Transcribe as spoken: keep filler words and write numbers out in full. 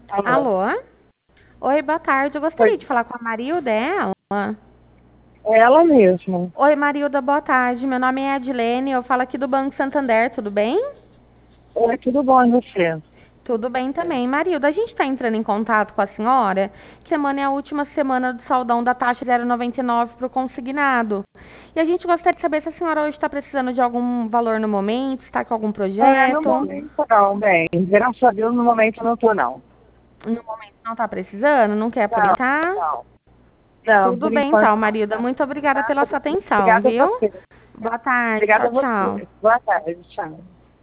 Alô? Alô? Oi, boa tarde. Eu Oi, gostaria de falar com a Marilda, é ela? é ela mesmo. Oi, Marilda, boa tarde. Meu nome é Adilene, eu falo aqui do Banco Santander, tudo bem? Oi, tudo bom e você? Tudo bem também. Marilda, a gente está entrando em contato com a senhora. Que semana é a última semana do saldão da taxa zero vírgula noventa e nove para o consignado. E a gente gostaria de saber se a senhora hoje está precisando de algum valor no momento, está com algum É, no projeto. momento não, bem. Graças a Deus, no momento eu não tô, não. No momento não está precisando, não quer Não, aproveitar? não. Não, Tudo por bem enquanto então, não. Marilda. Muito obrigada Tá? pela sua atenção, Obrigada a viu? você. Boa tarde. Obrigada Tchau, a tchau. você. Boa tarde, tchau.